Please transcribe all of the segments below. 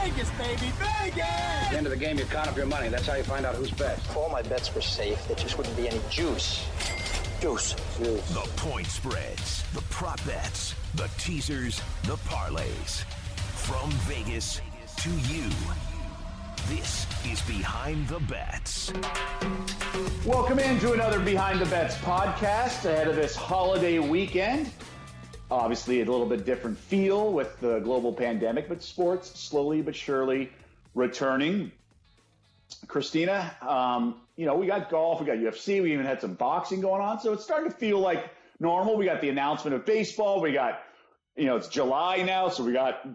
Vegas, baby, Vegas! At the end of the game, you count up your money. That's how you find out who's best. If all my bets were safe, there just wouldn't be any juice. Juice. The point spreads, the prop bets, the teasers, the parlays. From Vegas to you. This is Behind the Bets. Welcome into another Behind the Bets podcast ahead of this holiday weekend. Obviously, a little bit different feel with the global pandemic, but sports slowly but surely returning. Christina, we got golf, we got UFC, we even had some boxing going on, so it's starting to feel like normal. We got the announcement of baseball, we got, it's July now, so we got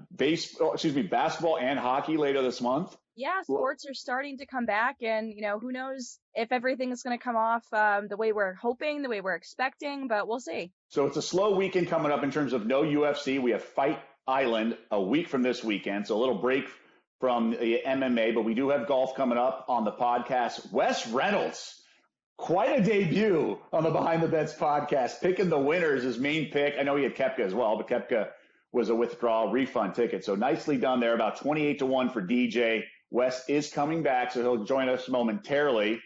basketball and hockey later this month. Yeah, sports are starting to come back, and, who knows if everything is going to come off the way we're hoping, the way we're expecting, but we'll see. So it's a slow weekend coming up in terms of no UFC. We have Fight Island a week from this weekend, so a little break from the MMA, but we do have golf coming up on the podcast. Wes Reynolds, quite a debut on the Behind the Bets podcast, picking the winners, his main pick. I know he had Koepka as well, but Koepka was a withdrawal refund ticket, so nicely done there, about 28-1 for DJ. Wes is coming back, so he'll join us momentarily.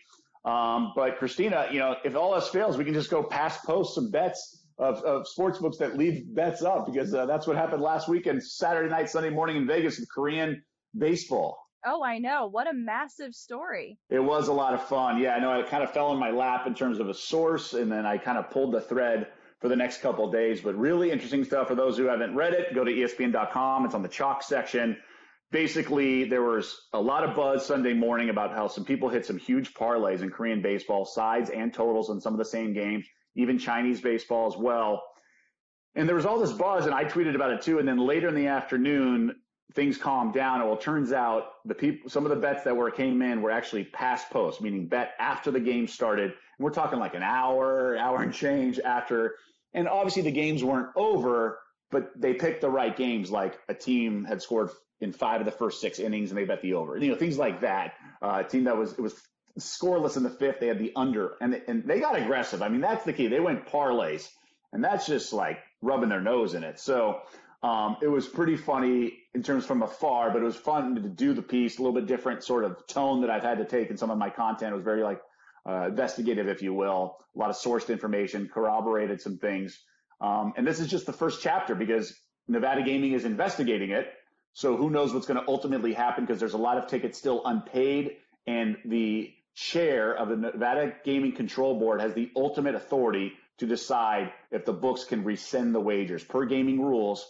But Christina, if all else fails, we can just go post some bets of sports books that leave bets up, because that's what happened last weekend, Saturday night, Sunday morning in Vegas with Korean baseball. Oh, I know. What a massive story. It was a lot of fun. Yeah, I know it kind of fell in my lap in terms of a source, and then I kind of pulled the thread for the next couple of days. But really interesting stuff. For those who haven't read it, go to ESPN.com. It's on the chalk section. Basically, there was a lot of buzz Sunday morning about how some people hit some huge parlays in Korean baseball, sides and totals in some of the same games, even Chinese baseball as well. And there was all this buzz, and I tweeted about it too. And then later in the afternoon, things calmed down. And well, it turns out some of the bets that came in were actually past post, meaning bet after the game started. And we're talking like an hour and change after. And obviously the games weren't over, but they picked the right games. Like a team had scored in 5 of the first 6 innings, and they bet the over. Things like that. A team that was scoreless in the 5th, they had the under, and they got aggressive. I mean, that's the key. They went parlays, and that's just like rubbing their nose in it. So it was pretty funny in terms from afar, but it was fun to do the piece, a little bit different sort of tone that I've had to take in some of my content. It was very investigative, if you will, a lot of sourced information, corroborated some things. And this is just the first chapter because Nevada Gaming is investigating it. So who knows what's going to ultimately happen, because there's a lot of tickets still unpaid, and the chair of the Nevada Gaming Control Board has the ultimate authority to decide if the books can rescind the wagers. Per gaming rules,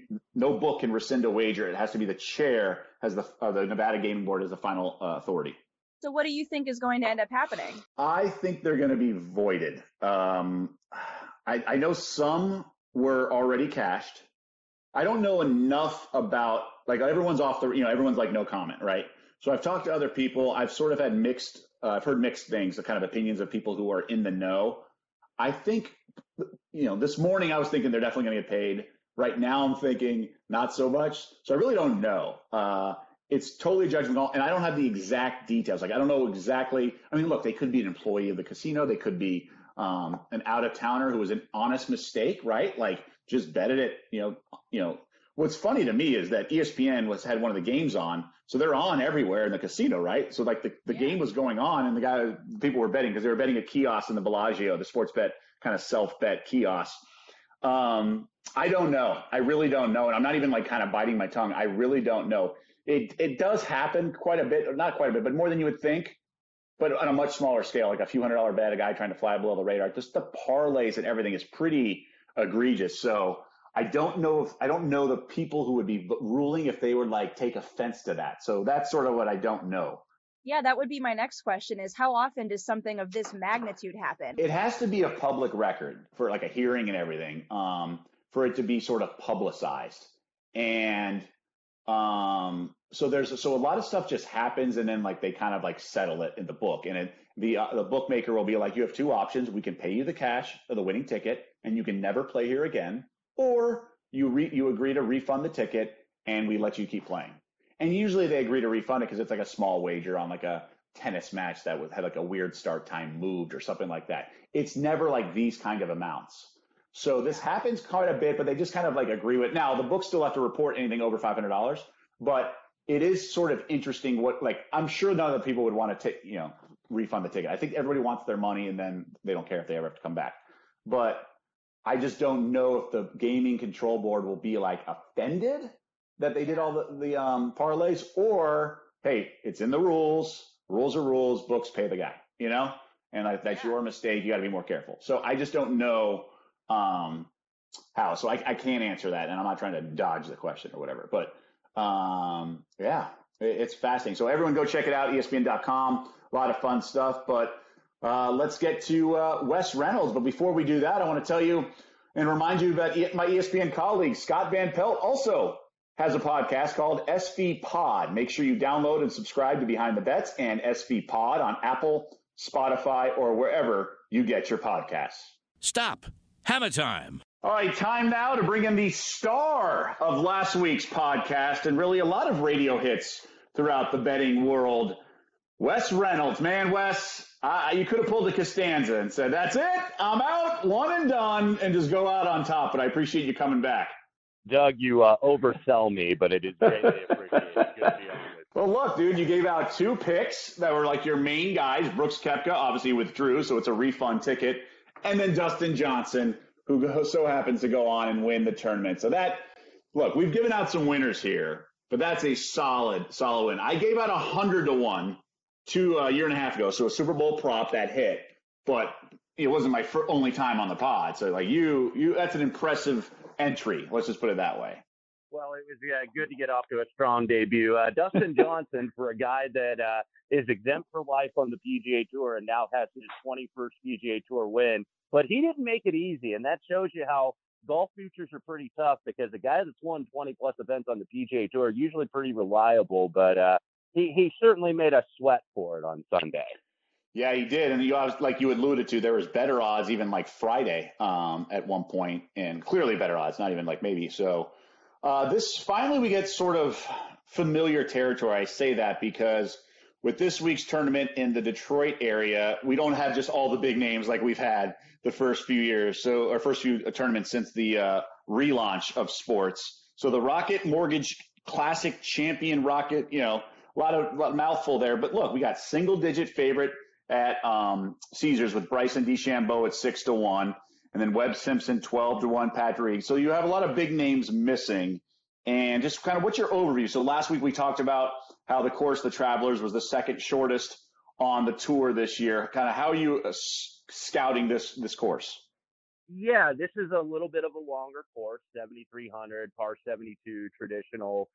no book can rescind a wager. It has to be the chair, has the Nevada Gaming Board as the final authority. So what do you think is going to end up happening? I think they're going to be voided. I know some were already cashed. I don't know enough about, everyone's everyone's like no comment, right? So I've talked to other people. I've sort of had I've heard mixed things, the kind of opinions of people who are in the know. I think, this morning I was thinking they're definitely going to get paid. Right now I'm thinking not so much. So I really don't know. It's totally judgment call, and I don't have the exact details. I don't know exactly. I mean, look, they could be an employee of the casino. They could be an out-of-towner who was an honest mistake, right? Just betted it, What's funny to me is that ESPN had one of the games on, so they're on everywhere in the casino, right? So the game was going on, and people were betting because they were betting a kiosk in the Bellagio, the sports bet kind of self-bet kiosk. I don't know. I really don't know, and I'm not even kind of biting my tongue. I really don't know. It does happen quite a bit, or not quite a bit, but more than you would think. But on a much smaller scale, like a few $100 bet, a guy trying to fly below the radar. Just the parlays and everything is pretty egregious. So I don't know the people who would be ruling if they would take offense to that. So that's sort of what I don't know. Yeah, that would be my next question is how often does something of this magnitude happen? It has to be a public record for a hearing and everything, for it to be sort of publicized. And so a lot of stuff just happens, and then they kind of settle it in the book. And the bookmaker will be like, you have 2 options. We can pay you the cash or the winning ticket, and you can never play here again. Or you agree to refund the ticket, and we let you keep playing. And usually they agree to refund it because it's a small wager on a tennis match that had a weird start time moved or something like that. It's never these kind of amounts. So this happens quite a bit, but they just kind of agree with it. Now, the books still have to report anything over $500, but it is sort of interesting I'm sure none of the people would want to refund the ticket. I think everybody wants their money and then they don't care if they ever have to come back. But I just don't know if the gaming control board will be offended that they did all the parlays, or hey, it's in the rules. Rules are rules. Books pay the guy, and that's your mistake. You got to be more careful. So I just don't know how. So I can't answer that, and I'm not trying to dodge the question or whatever. But it's fascinating. So everyone go check it out, ESPN.com. A lot of fun stuff. But let's get to Wes Reynolds. But before we do that, I want to tell you and remind you about my ESPN colleague, Scott Van Pelt, also has a podcast called SV Pod. Make sure you download and subscribe to Behind the Bets and SV Pod on Apple, Spotify, or wherever you get your podcasts. Stop. Hammer time. All right, time now to bring in the star of last week's podcast and really a lot of radio hits throughout the betting world, Wes Reynolds. Man, Wes, you could have pulled a Costanza and said, that's it, I'm out, one and done, and just go out on top. But I appreciate you coming back. Doug, you oversell me, but it is greatly appreciated. Good to be on with. Well, look, dude, you gave out 2 picks that were your main guys. Brooks Koepka obviously withdrew, so it's a refund ticket. And then Dustin Johnson, who so happens to go on and win the tournament. So we've given out some winners here, but that's a solid win. I gave out 100-1 a year and a half ago, so a Super Bowl prop that hit, but it wasn't my only time on the pod. So you that's an impressive entry. Let's just put it that way. Well, it was good to get off to a strong debut. Dustin Johnson, for a guy that is exempt for life on the PGA Tour and now has his 21st PGA Tour win, but he didn't make it easy, and that shows you how golf futures are pretty tough, because the guy that's won 20-plus events on the PGA Tour are usually pretty reliable, but he certainly made us sweat for it on Sunday. Yeah, he did. And like you alluded to, there was better odds even Friday at one point, and clearly better odds, not even maybe. So this finally we get sort of familiar territory. I say that because with this week's tournament in the Detroit area, we don't have just all the big names like we've had the first few years. So our first few tournaments since the relaunch of sports. So the Rocket Mortgage Classic Champion Rocket, a lot of mouthful there. But look, we got single-digit favorite at Caesars with Bryson DeChambeau at 6-1, and then Webb Simpson 12-1, Patrick. So you have a lot of big names missing. And just kind of what's your overview? So last week we talked about how the course, the Travelers, was the second shortest on the tour this year. Kind of how are you scouting this course? Yeah, this is a little bit of a longer course, 7,300, par 72, traditional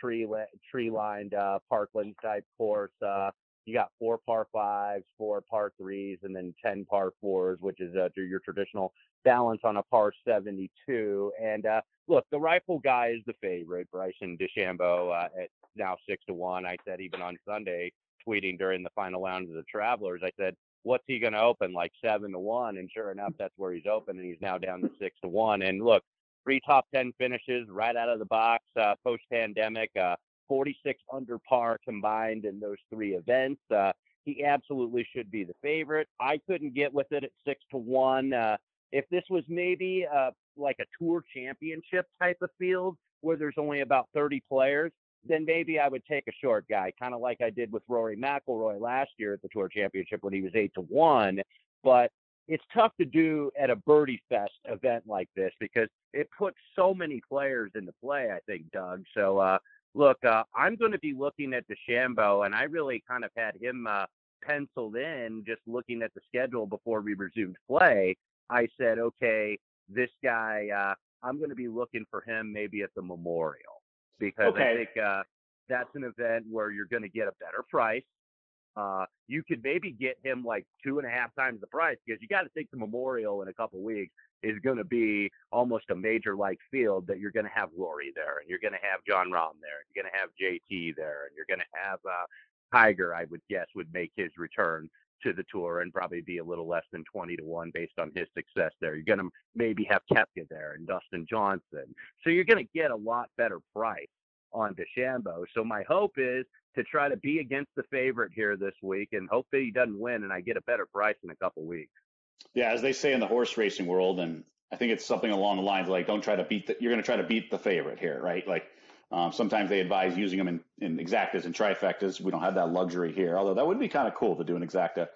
tree-lined Parkland type course. You got 4 par 5s, 4 par 3s, and then 10 par 4s, which is your traditional balance on a par 72. And look, the rifle guy is the favorite, Bryson DeChambeau, at now 6-1. I said even on Sunday, tweeting during the final round of the Travelers, I said, what's he going to open, 7-1? And sure enough, that's where he's open, and he's now down to 6-1. And look, 3 top 10 finishes right out of the box, post-pandemic, 46 under par combined in those 3 events. He absolutely should be the favorite. I couldn't get with it at 6-1. If this was maybe like a tour championship type of field where there's only about 30 players, then maybe I would take a short guy, kind of like I did with Rory McIlroy last year at the Tour Championship when he was 8-1. But it's tough to do at a Birdie Fest event like this because it puts so many players into play, I think, Doug. So, look, I'm going to be looking at DeChambeau, and I really kind of had him penciled in just looking at the schedule before we resumed play. I said, okay, this guy, I'm going to be looking for him maybe at the Memorial because I think that's an event where you're going to get a better price. You could maybe get him 2.5 times the price because you got to think the Memorial in a couple weeks is going to be almost a major-like field that you're going to have Rory there, and you're going to have Jon Rahm there, and you're going to have JT there, and you're going to have Tiger, I would guess, would make his return to the tour and probably be a little less than 20-1 based on his success there. You're going to maybe have Koepka there and Dustin Johnson. So you're going to get a lot better price on DeChambeau. So my hope is to try to be against the favorite here this week and hope that he doesn't win and I get a better price in a couple weeks. Yeah, as they say in the horse racing world, and I think it's something along the lines don't try to you're going to try to beat the favorite here, right? Sometimes they advise using them in exactas and trifectas. We don't have that luxury here, although that would be kind of cool to do an exacta,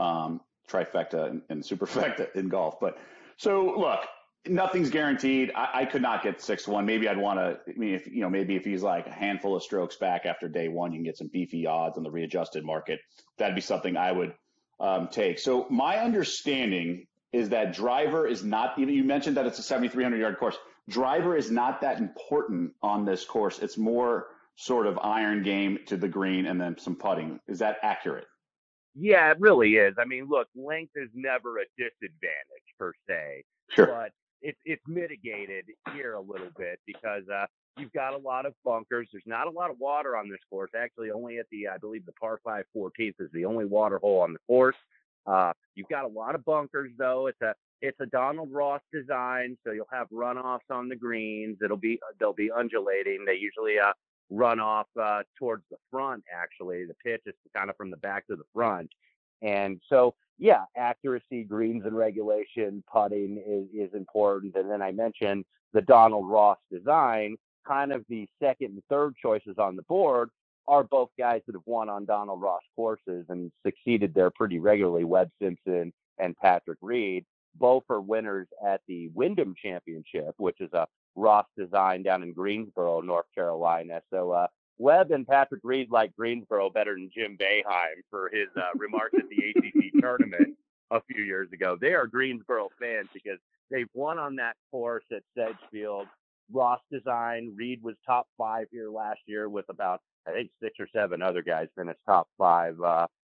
trifecta, and superfecta in golf. But so look, nothing's guaranteed. I could not get 6-1. Maybe I'd want to. I mean, maybe if he's like a handful of strokes back after day one, you can get some beefy odds on the readjusted market. That'd be something I would take. So my understanding is that driver is not. You mentioned that it's a 7,300-yard course. Driver is not that important on this course. It's more sort of iron game to the green and then some putting. Is that accurate? Yeah, it really is. I mean, look, length is never a disadvantage per se, Sure. but it's mitigated here a little bit because you've got a lot of bunkers. There's not a lot of water on this course. Actually, only at I believe the par 5 14th is the only water hole on the course. You've got a lot of bunkers though. It's a Donald Ross design, so you'll have runoffs on the greens. They'll be undulating. They usually run off towards the front. Actually, the pitch is kind of from the back to the front, and so yeah, accuracy, greens and regulation, putting is important. And then I mentioned the Donald Ross design. Kind of the second and third choices on the board are both guys that have won on Donald Ross courses and succeeded there pretty regularly. Webb Simpson and Patrick Reed. Both are winners at the Wyndham Championship, which is a Ross design down in Greensboro, North Carolina. So Webb and Patrick Reed like Greensboro better than Jim Boeheim for his remarks at the ACC tournament a few years ago. They are Greensboro fans because they've won on that course at Sedgefield. Ross design. Reed was top 5 here last year with about, I think, 6 or 7 other guys finished top 5.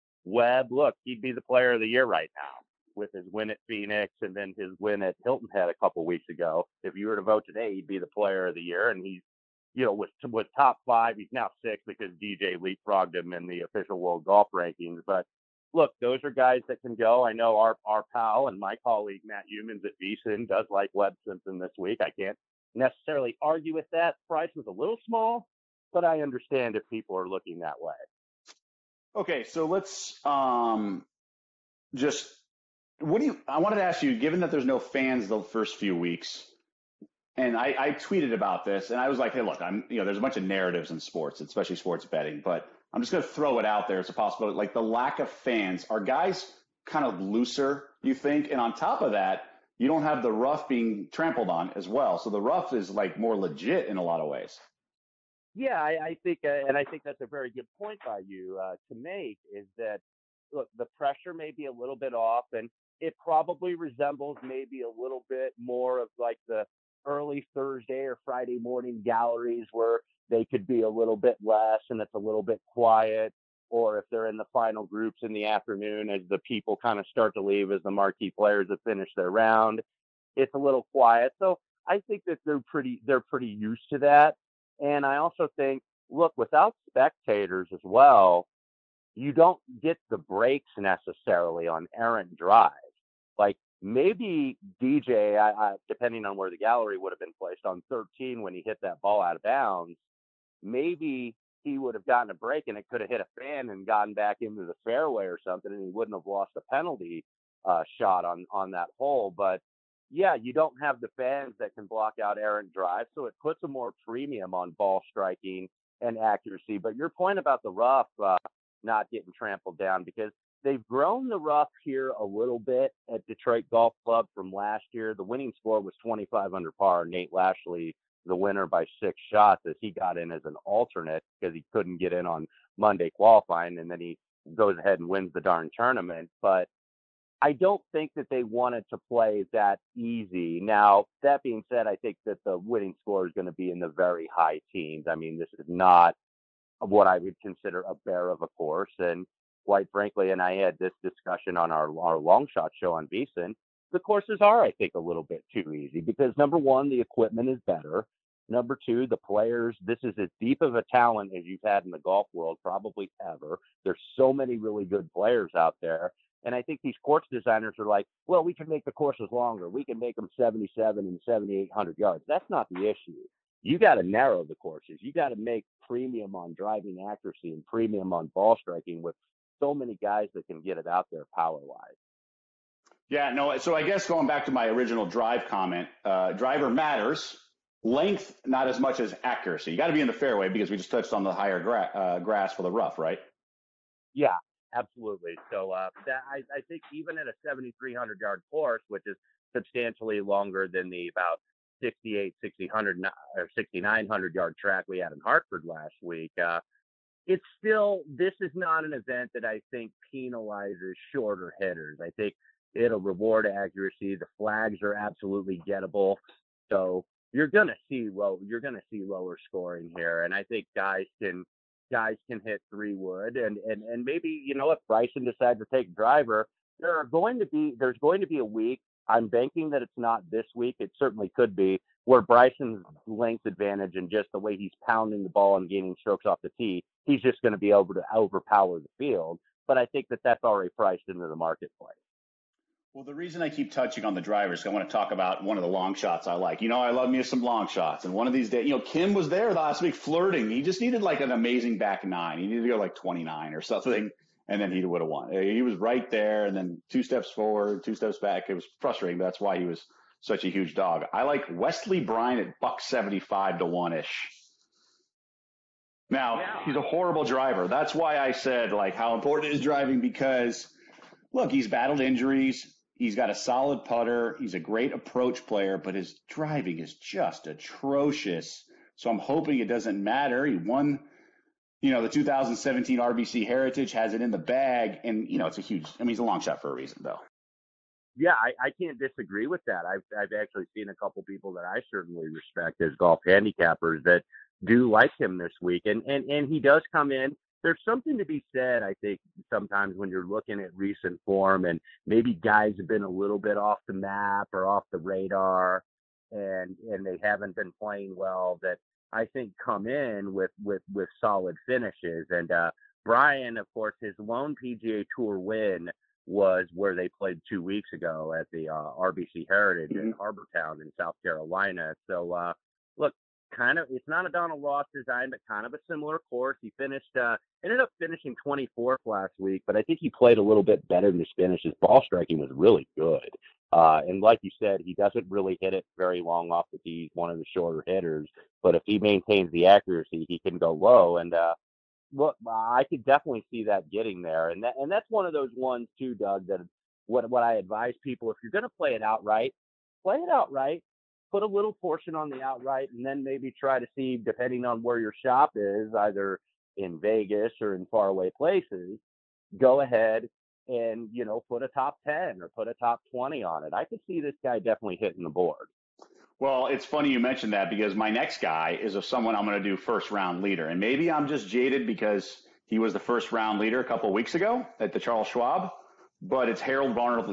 Webb, look, he'd be the player of the year right now with his win at Phoenix and then his win at Hilton Head a couple weeks ago. If you were to vote today, he'd be the player of the year. And he's, was top 5. He's now 6 because DJ leapfrogged him in the official world golf rankings. But look, those are guys that can go. I know our pal and my colleague, Matt Humans at VSiN, does like Webb Simpson this week. I can't necessarily argue with that. Price was a little small, but I understand if people are looking that way. Okay, so let's I wanted to ask you, given that there's no fans the first few weeks, and I tweeted about this, and I was like, hey, look, there's a bunch of narratives in sports, especially sports betting, but I'm just going to throw it out there as a possibility. Like the lack of fans, are guys kind of looser, you think? And on top of that, you don't have the rough being trampled on as well. So the rough is like more legit in a lot of ways. Yeah, I think, and I think that's a very good point by you to make, is that, look, the pressure may be a little bit off, and it probably resembles maybe a little bit more of like the early Thursday or Friday morning galleries where they could be a little bit less and it's a little bit quiet, or if they're in the final groups in the afternoon as the people kind of start to leave as the marquee players have finished their round, it's a little quiet. So I think that they're pretty used to that. And I also think, look, without spectators as well, you don't get the breaks necessarily on errant drives. Like maybe DJ, depending on where the gallery would have been placed on 13 when he hit that ball out of bounds, maybe he would have gotten a break and it could have hit a fan and gotten back into the fairway or something, and he wouldn't have lost a penalty shot on that hole. But yeah, you don't have the fans that can block out errant drives, so it puts a more premium on ball striking and accuracy. But your point about the rough not getting trampled down, because they've grown the rough here a little bit at Detroit Golf Club from last year. The winning score was 25 under par. Nate Lashley, the winner by 6 shots, as he got in as an alternate because he couldn't get in on Monday qualifying, and then he goes ahead and wins the darn tournament. But I don't think that they wanted to play that easy. Now, that being said, I think that the winning score is going to be in the very high teens. I mean, this is not what I would consider a bear of a course. And quite frankly, and I had this discussion on our long shot show on VSiN, the courses are, I think, a little bit too easy because, number one, the equipment is better. Number two, the players, this is as deep of a talent as you've had in the golf world probably ever. There's so many really good players out there. And I think these course designers are like, well, we can make the courses longer. We can make them 77 and 7,800 yards. That's not the issue. You got to narrow the courses. You got to make premium on driving accuracy and premium on ball striking with so many guys that can get it out there power-wise. Yeah, no, so I guess going back to my original drive comment, driver matters, Length, not as much as accuracy. You got to be in the fairway because we just touched on the higher grass for the rough, right? Yeah, absolutely. So that I think even at a 7,300 yard course, which is substantially longer than the about 68, 6,000 or 6,900 yard track we had in Hartford last week, it's still, this is not an event that I think penalizes shorter hitters. I think it'll reward accuracy. The flags are absolutely gettable. So you're gonna see lower scoring here. And I think guys can hit 3 wood and maybe, if Bryson decides to take driver, there's going to be a week. I'm banking that it's not this week. It certainly could be, where Bryson's length advantage and just the way he's pounding the ball and gaining strokes off the tee, he's just going to be able to overpower the field. But I think that that's already priced into the marketplace. Well, the reason I keep touching on the drivers, I want to talk about one of the long shots I like. I love me some long shots. And one of these days, Kim was there last week flirting. He just needed like an amazing back nine. He needed to go like 29 or something, and then he would have won. He was right there, and then 2 steps forward, 2 steps back. It was frustrating. That's why he was such a huge dog. I like Wesley Bryan at $175 to 1-ish. Now, He's a horrible driver. That's why I said like how important is driving, because look, he's battled injuries. He's got a solid putter. He's a great approach player, but his driving is just atrocious. So I'm hoping it doesn't matter. He won, the 2017 RBC Heritage, has it in the bag. And, it's he's a long shot for a reason, though. Yeah, I can't disagree with that. I've actually seen a couple people that I certainly respect as golf handicappers that do like him this week. And he does come in. There's something to be said, I think, sometimes when you're looking at recent form and maybe guys have been a little bit off the map or off the radar and they haven't been playing well, that I think come in with solid finishes. And Bryan, of course, his lone PGA Tour win was where they played 2 weeks ago at the RBC Heritage in Harbortown in South Carolina. So, look, it's not a Donald Ross design, but kind of a similar course. He ended up finishing 24th last week, but I think he played a little bit better than his finish. His ball striking was really good. And like you said, he doesn't really hit it very long off the tee. He's one of the shorter hitters, but if he maintains the accuracy, he can go low. And, look, I could definitely see that getting there. And that's one of those ones too, Doug, that what I advise people, if you're going to play it outright. Put a little portion on the outright, and then maybe try to see, depending on where your shop is, either in Vegas or in faraway places, go ahead and, put a top 10 or put a top 20 on it. I could see this guy definitely hitting the board. Well, it's funny you mentioned that, because my next guy is someone I'm going to do first round leader. And maybe I'm just jaded because he was the first round leader a couple of weeks ago at the Charles Schwab, but it's Harold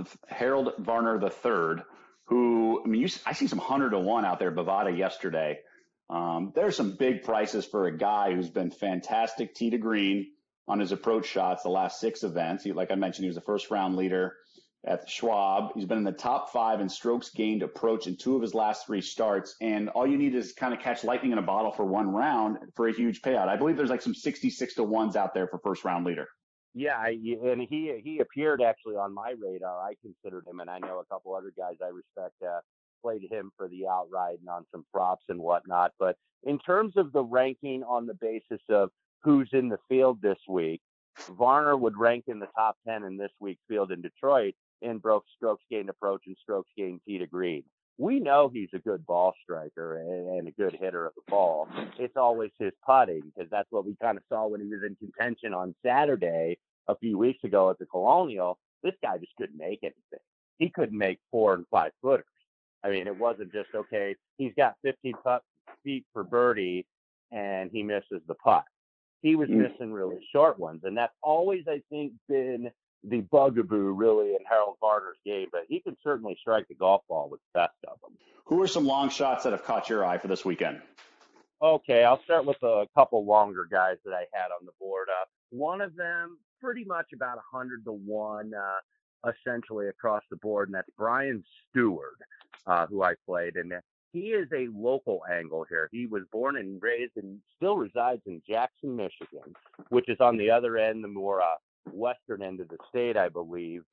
Varner III, who, I see some 100 to 1 out there at Bovada yesterday. There's some big prices for a guy who's been fantastic tee to green on his approach shots the last 6 events. Like I mentioned, he was the first round leader at the Schwab. He's been in the top 5 in strokes gained approach in 2 of his last 3 starts. And all you need is kind of catch lightning in a bottle for 1 round for a huge payout. I believe there's like some 66 to 1s out there for first round leader. Yeah, and he appeared actually on my radar. I considered him, and I know a couple other guys I respect played him for the outright and on some props and whatnot. But in terms of the ranking on the basis of who's in the field this week, Varner would rank in the top 10 in this week's field in Detroit in both strokes gained approach and strokes gained tee to green. We know he's a good ball striker and a good hitter of the ball. It's always his putting, because that's what we kind of saw when he was in contention on Saturday a few weeks ago at the Colonial. This guy just couldn't make anything. He couldn't make 4 and 5 footers. I mean, it wasn't just, okay, he's got 15 feet for birdie and he misses the putt. He was missing really short ones. And that's always, I think, been the bugaboo really in Harold Varner's game, but he can certainly strike the golf ball with the best of them. Who are some long shots that have caught your eye for this weekend? Okay, I'll start with a couple longer guys that I had on the board. One of them, pretty much about 100 to 1, essentially across the board, and that's Brian Stewart, who I played. And he is a local angle here. He was born and raised and still resides in Jackson, Michigan, which is on the other end, the more western end of the state, I believe. But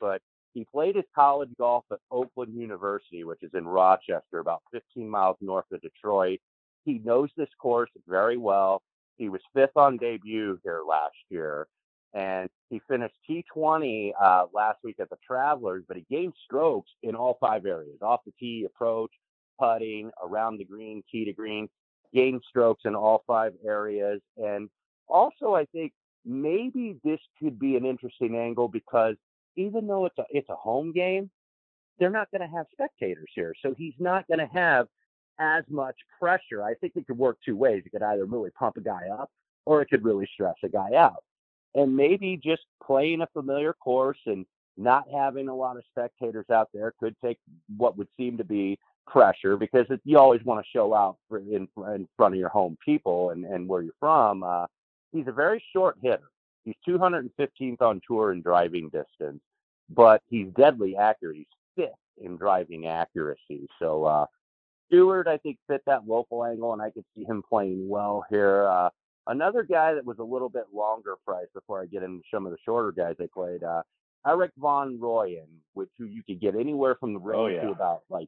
He played his college golf at Oakland University, which is in Rochester, about 15 miles north of Detroit. He knows this course very well. He was fifth on debut here last year, and he finished T20 last week at the Travelers, but he gained strokes in all 5 areas: off the tee, approach, putting, around the green, tee to green, gained strokes in all 5 areas. And also, I think maybe this could be an interesting angle because even though it's a home game, they're not going to have spectators here. So he's not going to have as much pressure. I think it could work 2 ways. It could either really pump a guy up or it could really stress a guy out. And maybe just playing a familiar course and not having a lot of spectators out there could take what would seem to be pressure, because you always want to show out in front of your home people and where you're from. He's a very short hitter. He's 215th on tour in driving distance, but he's deadly accurate. He's 5th in driving accuracy. So Stewart, I think, fit that local angle, and I could see him playing well here. Another guy that was a little bit longer price before I get into some of the shorter guys they played, Eric Von Rooyen, who you could get anywhere from the range to about like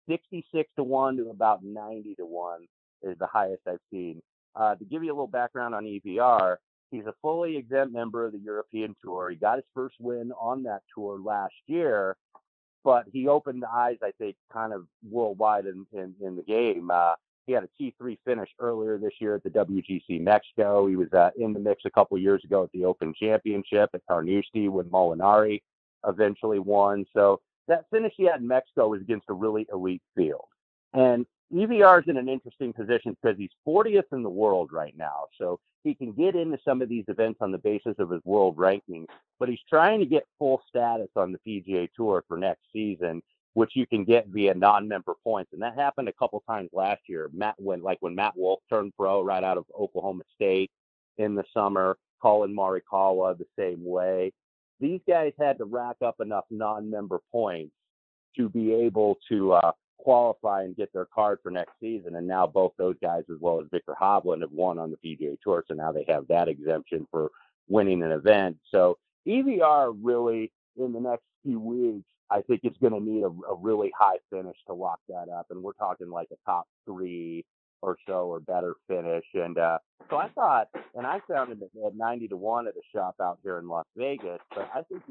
66 to 1 to about 90 to 1 is the highest I've seen. To give you a little background on EVR, he's a fully exempt member of the European Tour. He got his first win on that tour last year, but he opened the eyes, I think, kind of worldwide in the game. He had a T3 finish earlier this year at the WGC Mexico. He was in the mix a couple years ago at the Open Championship at Carnoustie when Molinari eventually won. So that finish he had in Mexico was against a really elite field. And EVR is in an interesting position because he's 40th in the world right now. So he can get into some of these events on the basis of his world rankings, but he's trying to get full status on the PGA Tour for next season, which you can get via non-member points. And that happened a couple times last year. When Matt Wolff turned pro right out of Oklahoma State in the summer, Colin Morikawa the same way. These guys had to rack up enough non-member points to be able to qualify and get their card for next season. And now both those guys, as well as Victor Hovland, have won on the PGA Tour. So now they have that exemption for winning an event. So EVR really, in the next few weeks, I think it's going to need a really high finish to lock that up. And we're talking like a top 3 or so or better finish. And so I thought, and I found him at 90 to 1 at a shop out here in Las Vegas. But I think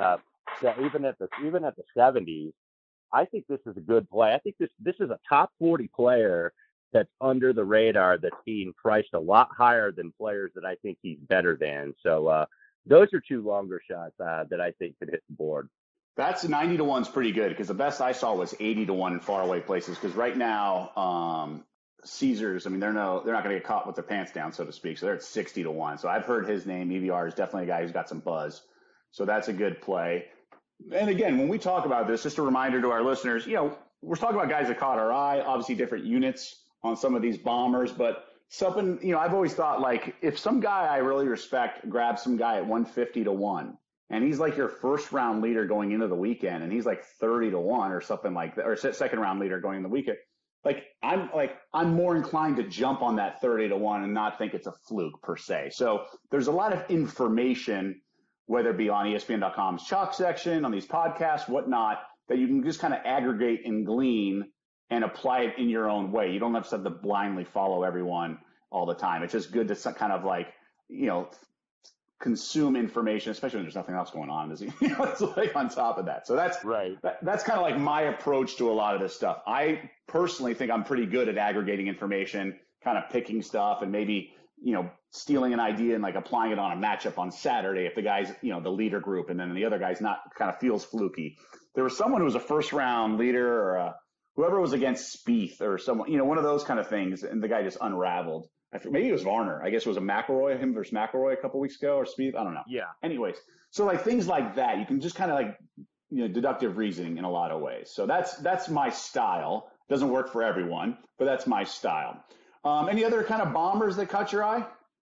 even at the 70s, I think this is a good play. I think this is a top 40 player that's under the radar, that's being priced a lot higher than players that I think he's better than. So those are 2 longer shots that I think could hit the board. That's 90 to 1's pretty good, because the best I saw was 80 to 1 in faraway places. Because right now, Caesars, I mean, they're not going to get caught with their pants down, so to speak. So they're at 60 to 1. So I've heard his name. EVR is definitely a guy who's got some buzz. So that's a good play. And again, when we talk about this, just a reminder to our listeners, we're talking about guys that caught our eye, obviously different units on some of these bombers, but something, I've always thought, like, if some guy I really respect grabs some guy at 150 to 1, and he's like your first round leader going into the weekend, and he's like 30 to 1 or something like that, or second round leader going into the weekend, I'm more inclined to jump on that 30 to 1 and not think it's a fluke per se. So there's a lot of information, whether it be on ESPN.com's chalk section, on these podcasts, whatnot, that you can just kind of aggregate and glean and apply it in your own way. You don't have to blindly follow everyone all the time. It's just good to kind of consume information, especially when there's nothing else going on. It's like on top of that. So that's right. That's kind of like my approach to a lot of this stuff. I personally think I'm pretty good at aggregating information, kind of picking stuff, and maybe stealing an idea and like applying it on a matchup on Saturday if the guy's, the leader group, and then the other guy's not, kind of feels fluky. There was someone who was a first round leader, or whoever was against Spieth or someone, one of those kind of things, and the guy just unraveled. Maybe it was Varner. I guess it was McIlroy, him versus McIlroy a couple weeks ago, or Spieth. I don't know. Yeah. Anyways, so like things like that, you can just kind of deductive reasoning in a lot of ways. So that's my style. Doesn't work for everyone, but that's my style. Any other kind of bombers that caught your eye?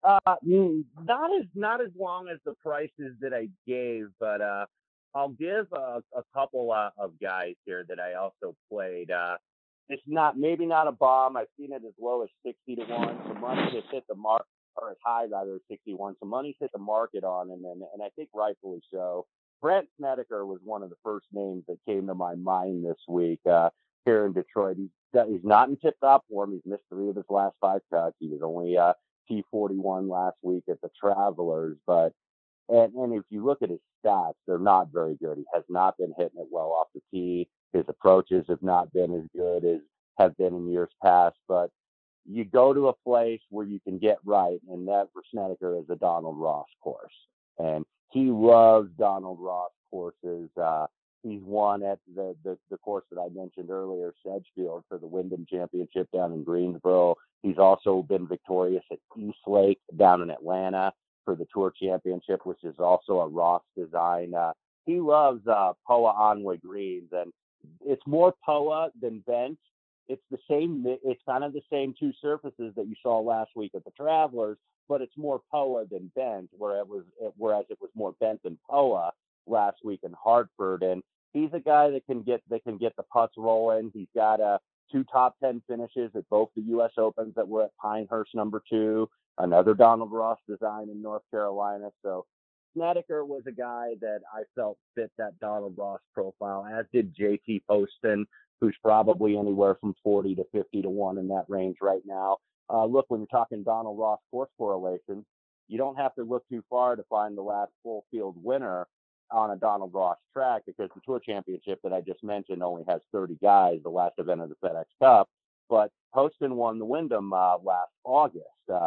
Not as long as the prices that I gave, but I'll give a couple of guys here that I also played. It's maybe not a bomb. I've seen it as low as 60 to 1. Some money has hit the mark, or as high rather, 61. Some money's hit the market on him, and I think rightfully so. Brandt Snedeker was one of the first names that came to my mind this week here in Detroit. He's not in tip-top form. He's missed 3 of his last 5 cuts. He was only T41 last week at the Travelers, but and if you look at his stats, they're not very good. He has not been hitting it well off the tee. His approaches have not been as good as have been in years past, but you go to a place where you can get right, and that for Snedeker is a Donald Ross course. And he loves Donald Ross courses. He's won at the course that I mentioned earlier, Sedgefield, for the Wyndham Championship down in Greensboro. He's also been victorious at East Lake down in Atlanta for the Tour Championship, which is also a Ross design. He loves POA Onway greens, and it's more POA than bent. It's the same. It's kind of the same 2 surfaces that you saw last week at the Travelers, but it's more POA than bent, whereas it was more bent than POA last week in Hartford. And he's a guy that can get the putts rolling. He's got 2 top 10 finishes at both the U.S. Opens that were at Pinehurst number 2, another Donald Ross design in North Carolina. So Snedeker was a guy that I felt fit that Donald Ross profile, as did JT Poston, who's probably anywhere from 40 to 50 to 1 in that range right now. Look, when you're talking Donald Ross course correlation, you don't have to look too far to find the last full field winner on a Donald Ross track, because the Tour Championship that I just mentioned only has 30 guys, the last event of the FedEx Cup. But Poston won the Wyndham last August.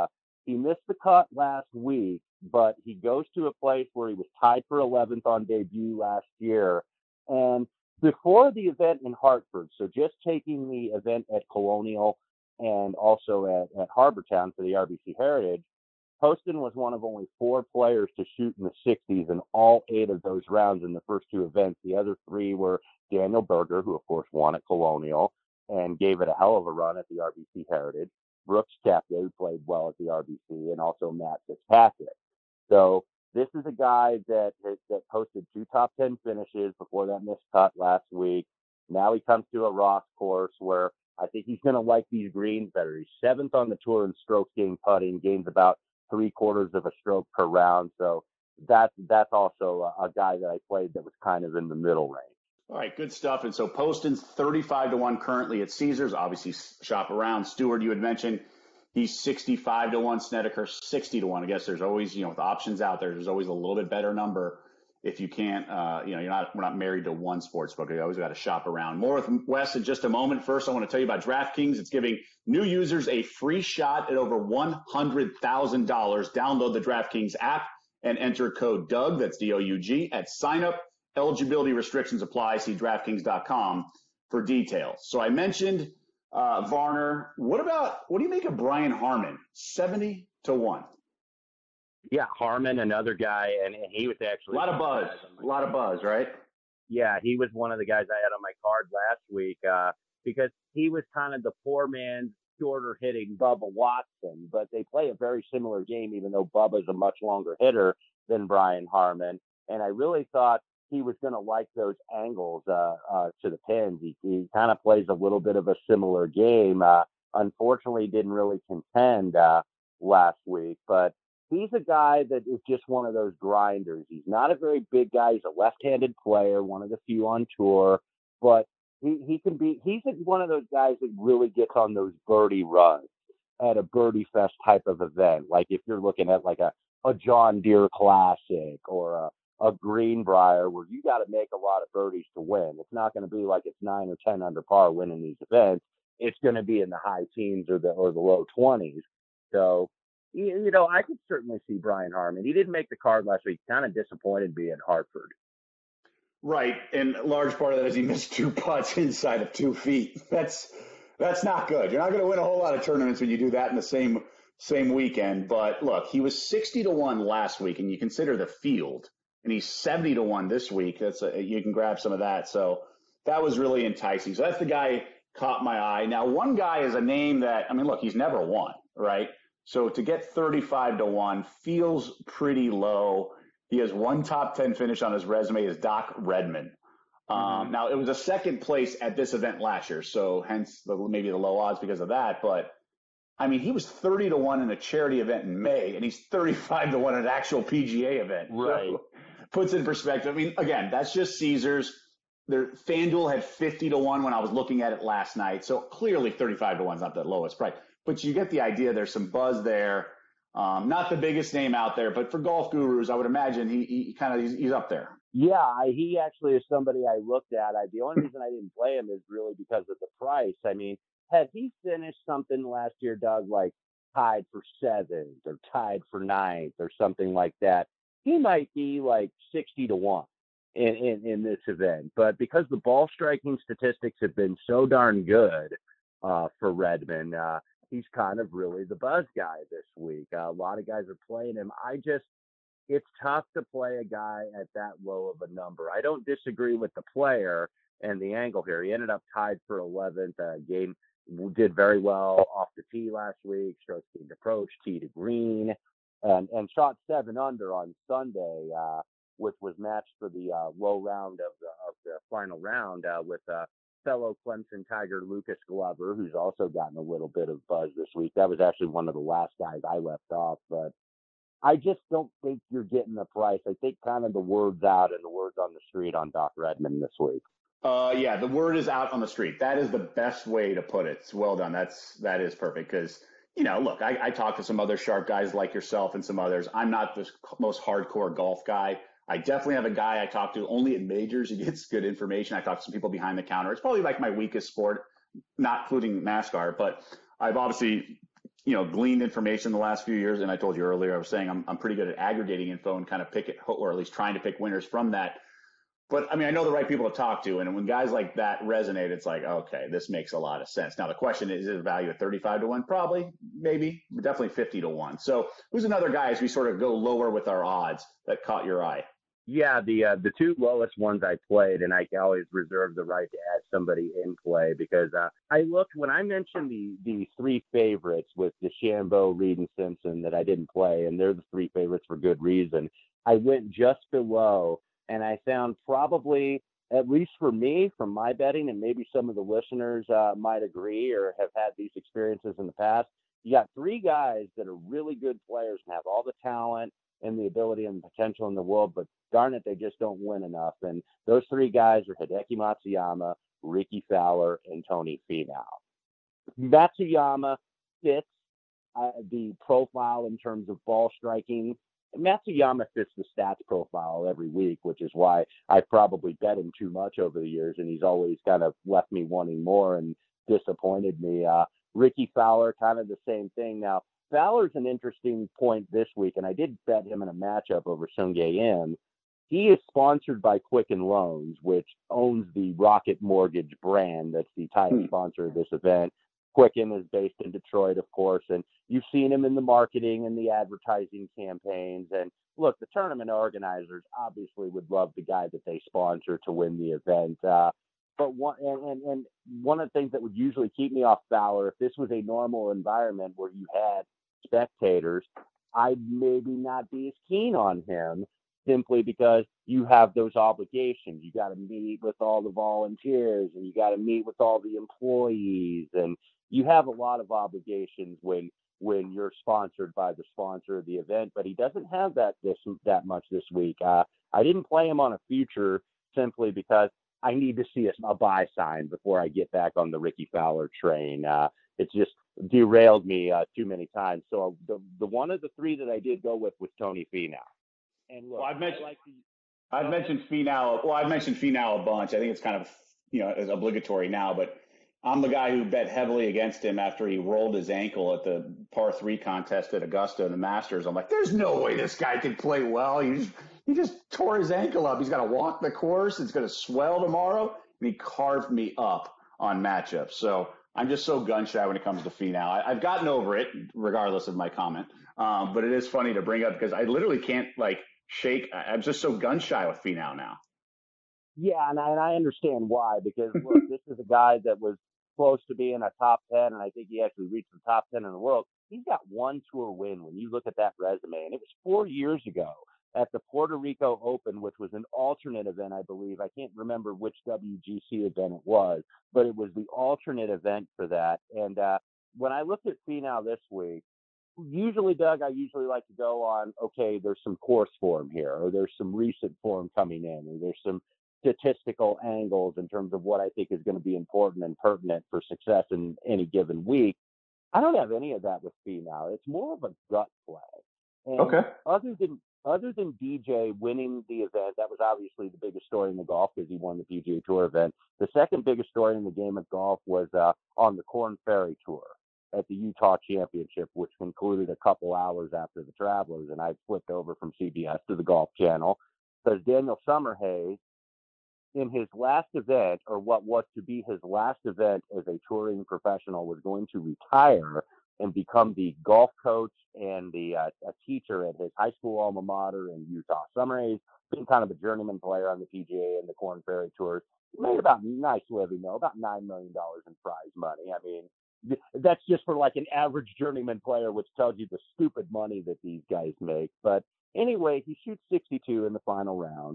He missed the cut last week, but he goes to a place where he was tied for 11th on debut last year. And before the event in Hartford, so just taking the event at Colonial and also at Harbor Town for the RBC Heritage, Poston was one of only 4 players to shoot in the 60s in all 8 of those rounds in the first 2 events. The other 3 were Daniel Berger, who of course won at Colonial and gave it a hell of a run at the RBC Heritage, Brooks Koepka, who played well at the RBC, and also Matt Fitzpatrick. So this is a guy that posted 2 top 10 finishes before that missed cut last week. Now he comes to a Ross course where I think he's going to like these greens better. He's 7th on the tour in strokes gained putting, gains about 3/4 of a stroke per round. So that's also a guy that I played that was kind of in the middle range. All right, good stuff. And so Poston's 35 to 1 currently at Caesars. Obviously, shop around. Stewart, you had mentioned he's 65 to 1. Snedeker 60 to 1. I guess there's always, with options out there, there's always a little bit better number. If you can't, we're not married to one sports book. You always got to shop around. More with Wes in just a moment. First, I want to tell you about DraftKings. It's giving new users a free shot at over $100,000. Download the DraftKings app and enter code Doug, that's D-O-U-G, at sign up. Eligibility restrictions apply. See DraftKings.com for details. So I mentioned Varner. What do you make of Brian Harman? 70 to 1. Yeah, Harman, another guy, and he was actually a lot of buzz, right? Yeah, he was one of the guys I had on my card last week because he was kind of the poor man's shorter hitting Bubba Watson, but they play a very similar game, even though Bubba's a much longer hitter than Brian Harman. And I really thought he was going to like those angles to the pins. He kind of plays a little bit of a similar game. Unfortunately, didn't really contend last week, but he's a guy that is just one of those grinders. He's not a very big guy. He's a left-handed player, one of the few on tour, but he's one of those guys that really gets on those birdie runs at a birdie fest type of event. Like if you're looking at like a John Deere Classic or a Greenbrier where you got to make a lot of birdies to win. It's not going to be like it's 9 or 10 under par winning these events. It's going to be in the high teens or the low 20s. So, I could certainly see Brian Harman. He didn't make the card last week. Kind of disappointed me at Hartford. Right, and a large part of that is he missed 2 putts inside of 2 feet. That's not good. You're not going to win a whole lot of tournaments when you do that in the same weekend. But look, he was 60 to 1 last week, and you consider the field, and he's 70 to 1 this week. You can grab some of that. So that was really enticing. So that's the guy caught my eye. Now, one guy is a name that, look, he's never won, right? So to get 35 to 1 feels pretty low. He has 1 top 10 finish on his resume as Doc Redman. Now, it was a second place at this event last year, so hence maybe the low odds because of that. But, he was 30 to 1 in a charity event in May, and he's 35 to 1 in an actual PGA event. Right. So puts it in perspective. I mean, again, that's just Caesars. FanDuel had 50 to 1 when I was looking at it last night. So clearly 35 to 1 is not the lowest price. But you get the idea. There's some buzz there. Not the biggest name out there, but for golf gurus, I would imagine he's up there. Yeah, he actually is somebody I looked at. The only reason I didn't play him is really because of the price. I mean, had he finished something last year, Doug, like tied for 7th or tied for 9th or something like that, he might be like 60 to 1 in this event. But because the ball striking statistics have been so darn good for Redman, he's kind of really the buzz guy this week. A lot of guys are playing him. It's tough to play a guy at that low of a number. I don't disagree with the player and the angle here. He ended up tied for 11th. Game did very well off the tee last week, strokes gained approach, tee to green, and shot 7 under on Sunday, which was matched for the low round of the final round with fellow Clemson Tiger Lucas Glover, who's also gotten a little bit of buzz this week. That was actually one of the last guys I left off, but I just don't think you're getting the price. I think kind of the word's out and the word's on the street on Doc Redman this week. Yeah, the word is out on the street. That is the best way to put it. It's well done. That is perfect because, look, I talked to some other sharp guys like yourself and some others. I'm not the most hardcore golf guy. I definitely have a guy I talk to only at majors. He gets good information. I talk to some people behind the counter. It's probably like my weakest sport, not including NASCAR, but I've obviously gleaned information the last few years. And I told you earlier, I was saying I'm pretty good at aggregating info and kind of pick it, or at least trying to pick winners from that. But I mean, I know the right people to talk to. And when guys like that resonate, it's like, okay, this makes a lot of sense. Now, the question is it valued at 35 to 1? Probably, maybe, but definitely 50 to 1. So who's another guy as we sort of go lower with our odds that caught your eye? Yeah, the two lowest ones I played, and I always reserve the right to add somebody in play because I looked when I mentioned the 3 favorites with DeChambeau, Reed, and Simpson that I didn't play, and they're the 3 favorites for good reason. I went just below, and I found probably, at least for me, from my betting, and maybe some of the listeners might agree or have had these experiences in the past, you got 3 guys that are really good players and have all the talent and the ability and potential in the world, but darn it, they just don't win enough. And those 3 guys are Hideki Matsuyama, Rickie Fowler, and Tony Finau. Matsuyama fits the profile in terms of ball striking. Matsuyama fits the stats profile every week, which is why I probably bet him too much over the years, and he's always kind of left me wanting more and disappointed me. Rickie Fowler, kind of the same thing. Now, Fowler's an interesting point this week, and I did bet him in a matchup over Sungjae Im. He is sponsored by Quicken Loans, which owns the Rocket Mortgage brand. That's the title sponsor of this event. Quicken is based in Detroit, of course, and you've seen him in the marketing and the advertising campaigns. And look, the tournament organizers obviously would love the guy that they sponsor to win the event. But one of the things that would usually keep me off Fowler, if this was a normal environment where you had spectators, I'd maybe not be as keen on him simply because you have those obligations. You got to meet with all the volunteers and you got to meet with all the employees, and you have a lot of obligations when you're sponsored by the sponsor of the event. But he doesn't have that much this week. I didn't play him on a future simply because I need to see a buy sign before I get back on the Rickie Fowler train. It's just derailed me too many times. So the one of the 3 that I did go with was Tony Finau. And look, I've mentioned Finau. Well, I've mentioned Finau a bunch. I think it's kind of is obligatory now, but I'm the guy who bet heavily against him after he rolled his ankle at the par 3 contest at Augusta and the Masters. I'm like, there's no way this guy can play well. He just tore his ankle up. He's got to walk the course. It's going to swell tomorrow. And he carved me up on matchups. So I'm just so gun shy when it comes to Finau. I've gotten over it, regardless of my comment. But it is funny to bring up because I literally can't shake. I'm just so gun shy with Finau now. Yeah, and I understand why, because look, this is a guy that was close to being a top 10, and I think he actually reached the top 10 in the world. He's got 1 tour win when you look at that resume, and it was 4 years ago at the Puerto Rico Open, which was an alternate event, I believe. I can't remember which WGC event it was, but it was the alternate event for that. And when I looked at Finau this week, usually, Doug, I usually like to go on, okay, there's some course form here, or there's some recent form coming in, or there's some statistical angles in terms of what I think is going to be important and pertinent for success in any given week. I don't have any of that with Finau. It's more of a gut play. And Okay. other than DJ winning the event, that was obviously the biggest story in the golf because he won the PGA Tour event. The second biggest story in the game of golf was on the Korn Ferry Tour at the Utah Championship, which concluded a couple hours after the Travelers, and I flipped over from CBS to the Golf Channel because Daniel Summerhays, in his last event, or what was to be his last event as a touring professional, was going to retire and become the golf coach and a teacher at his high school alma mater in Utah. Summerhays been kind of a journeyman player on the PGA and the Korn Ferry Tours. He made about nice living, though, about $9 million in prize money. I mean, that's just for like an average journeyman player, which tells you the stupid money that these guys make. But anyway, he shoots 62 in the final round,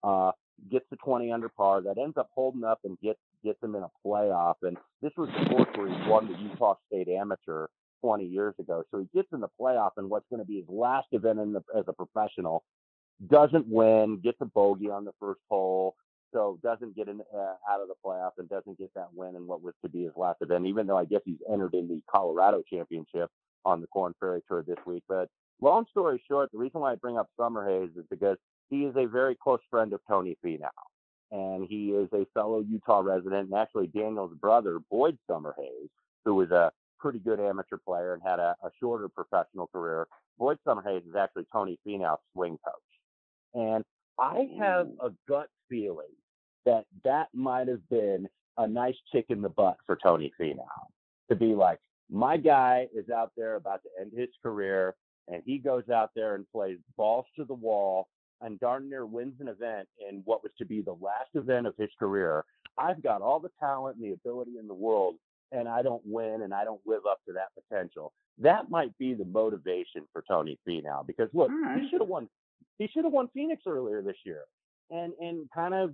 gets to 20 under par. That ends up holding up and gets him in a playoff. And this was the course where he won the Utah State Amateur 20 years ago. So he gets in the playoff in what's going to be his last event as a professional, doesn't win, gets a bogey on the first hole, so doesn't get out of the playoff and doesn't get that win in what was to be his last event, even though I guess he's entered in the Colorado Championship on the Korn Ferry Tour this week. But long story short, the reason why I bring up Summerhays is because he is a very close friend of Tony Finau, and he is a fellow Utah resident, and actually Daniel's brother, Boyd Summerhays, who was a pretty good amateur player and had a shorter professional career. Boyd Summerhays is actually Tony Finau's swing coach. And I have a gut feeling that might have been a nice kick in the butt for Tony Finau to be like, my guy is out there about to end his career, and he goes out there and plays balls to the wall and darn near wins an event in what was to be the last event of his career. I've got all the talent and the ability in the world, and I don't win and I don't live up to that potential. That might be the motivation for Tony Finau, because look, he should have won. He should have won Phoenix earlier this year, and kind of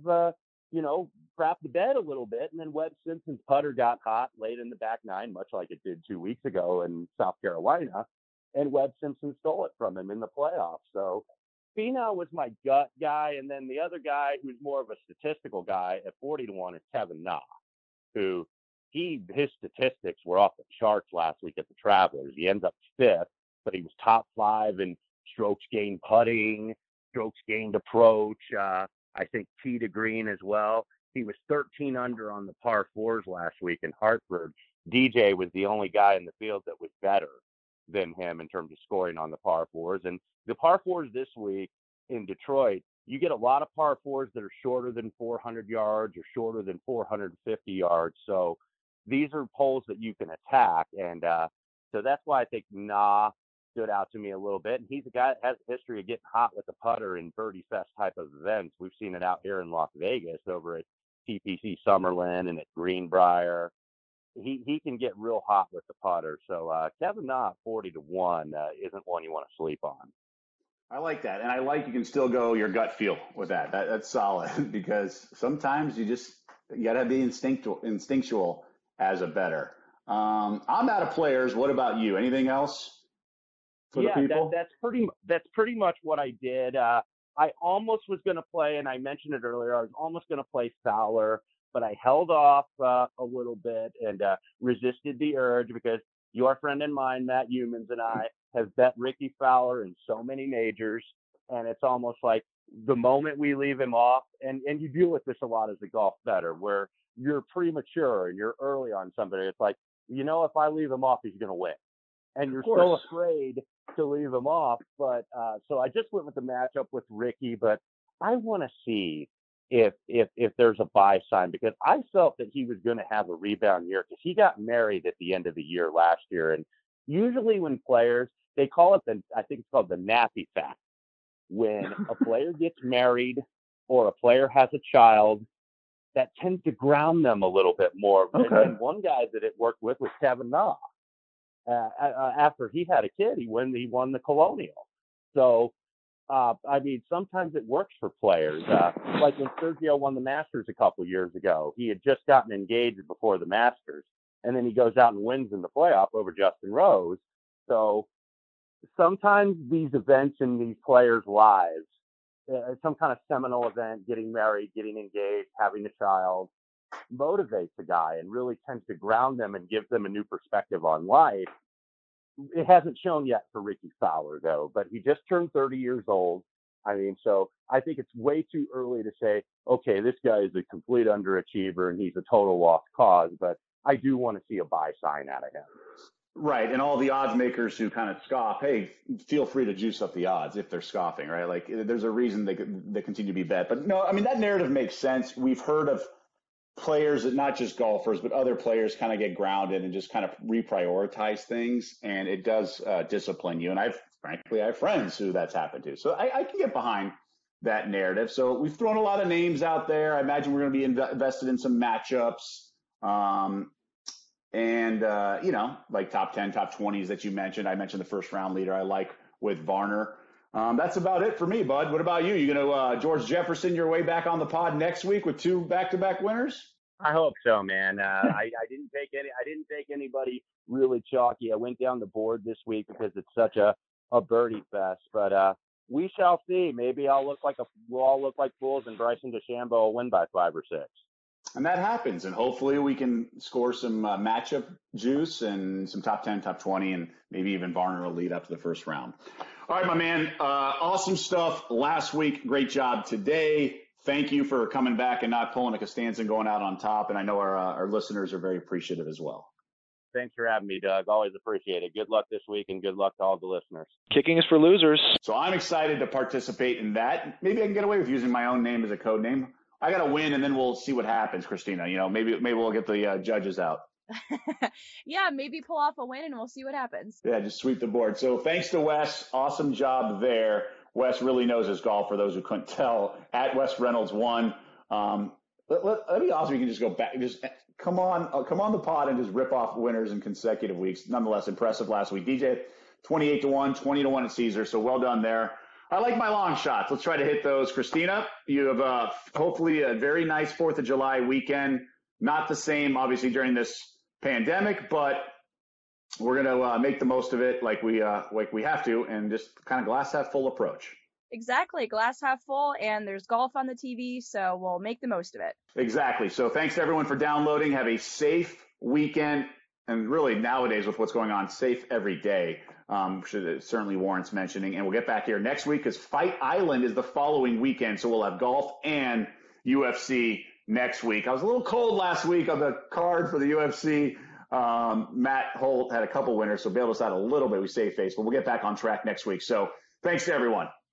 crapped the bed a little bit. And then Webb Simpson's putter got hot late in the back nine, much like it did 2 weeks ago in South Carolina, and Webb Simpson stole it from him in the playoffs. So Finau was my gut guy, and then the other guy who's more of a statistical guy at 40-1 is Kevin Na, who his statistics were off the charts last week at the Travelers. He ends up fifth, but he was top 5 in strokes gained putting, strokes gained approach, I think tee to green as well. He was 13 under on the par 4s last week in Hartford. DJ was the only guy in the field that was better than him in terms of scoring on the par 4s. And the par 4s this week in Detroit, you get a lot of par 4s that are shorter than 400 yards or shorter than 450 yards. So these are holes that you can attack. And so that's why I think Na stood out to me a little bit. And he's a guy that has a history of getting hot with the putter in Birdie Fest type of events. We've seen it out here in Las Vegas over at TPC Summerlin and at Greenbrier. He can get real hot with the putter. So Kevin Na 40-1 isn't one you want to sleep on. I like that. And I like you can still go your gut feel with that. That's solid because sometimes you got to be instinctual as a bettor. I'm out of players. What about you? Anything else? That's pretty much what I did. I almost was going to play, and I mentioned it earlier, I was almost going to play Fowler, but I held off a little bit and resisted the urge because your friend and mine, Matt Humans, and I have bet Ricky Fowler in so many majors, and it's almost like the moment we leave him off, and you deal with this a lot as a golf bettor, where you're premature and you're early on somebody. It's like, if I leave him off, he's going to win. And you're so afraid to leave him off. But so I just went with the matchup with Ricky, but I want to see if there's a buy sign, because I felt that he was going to have a rebound year because he got married at the end of the year last year. And usually when players, they call it I think it's called the nappy fact. When a player gets married or a player has a child, that tends to ground them a little bit more. Okay. And one guy that it worked with was Kevin Na. After he had a kid, he won the Colonial. So, sometimes it works for players. Like when Sergio won the Masters a couple years ago, he had just gotten engaged before the Masters, and then he goes out and wins in the playoff over Justin Rose. So sometimes these events in these players' lives, some kind of seminal event, getting married, getting engaged, having a child, motivates a guy and really tends to ground them and give them a new perspective on life. It hasn't shown yet for Ricky Fowler, though, but he just turned 30 years old. I mean, so I think it's way too early to say, okay, this guy is a complete underachiever and he's a total lost cause, but I do want to see a buy sign out of him. Right. And all the odds makers who kind of scoff, hey, feel free to juice up the odds if they're scoffing, right? Like there's a reason they continue to be bet. But no, I mean, that narrative makes sense. We've heard of players, not just golfers, but other players kind of get grounded and just kind of reprioritize things. And it does discipline you. And frankly, I have friends who that's happened to. So I can get behind that narrative. So we've thrown a lot of names out there. I imagine we're going to be invested in some matchups. Like top 10, top 20s that you mentioned. I mentioned the first round leader I like with Varner. That's about it for me, bud. What about you? You going to George Jefferson your way back on the pod next week with 2 back-to-back winners? I hope so, man. I didn't take anybody really chalky. I went down the board this week because it's such a birdie fest, but we shall see. Maybe we'll all look like fools and Bryson DeChambeau will win by 5 or 6. And that happens, and hopefully we can score some matchup juice and some top 10, top 20, and maybe even Varner will lead up to the first round. All right, my man, awesome stuff last week. Great job today. Thank you for coming back and not pulling a Costanza and going out on top, and I know our listeners are very appreciative as well. Thanks for having me, Doug. Always appreciate it. Good luck this week, and good luck to all the listeners. Kicking is for losers. So I'm excited to participate in that. Maybe I can get away with using my own name as a code name. I got to win, and then we'll see what happens, Christina. You know, maybe we'll get the judges out. Yeah, maybe pull off a win, and we'll see what happens. Yeah, just sweep the board. So thanks to Wes. Awesome job there. Wes really knows his golf, for those who couldn't tell. At Wes Reynolds 1. Let me also, you can just go back. Just come on the pod and just rip off winners in consecutive weeks. Nonetheless, impressive last week. DJ, 28-1, 20-1 at Caesar. So well done there. I like my long shots. Let's try to hit those. Christina, you have hopefully a very nice 4th of July weekend. Not the same, obviously, during this pandemic, but we're going to make the most of it like we have to, and just kind of glass half full approach. Exactly. Glass half full, and there's golf on the TV, so we'll make the most of it. Exactly. So thanks to everyone for downloading. Have a safe weekend, and really nowadays with what's going on, safe every day. It certainly warrants mentioning. And we'll get back here next week because Fight Island is the following weekend. So we'll have golf and UFC next week. I was a little cold last week on the card for the UFC. Matt Holt had a couple winners, so bailed us out a little bit. We saved face, but we'll get back on track next week. So thanks to everyone.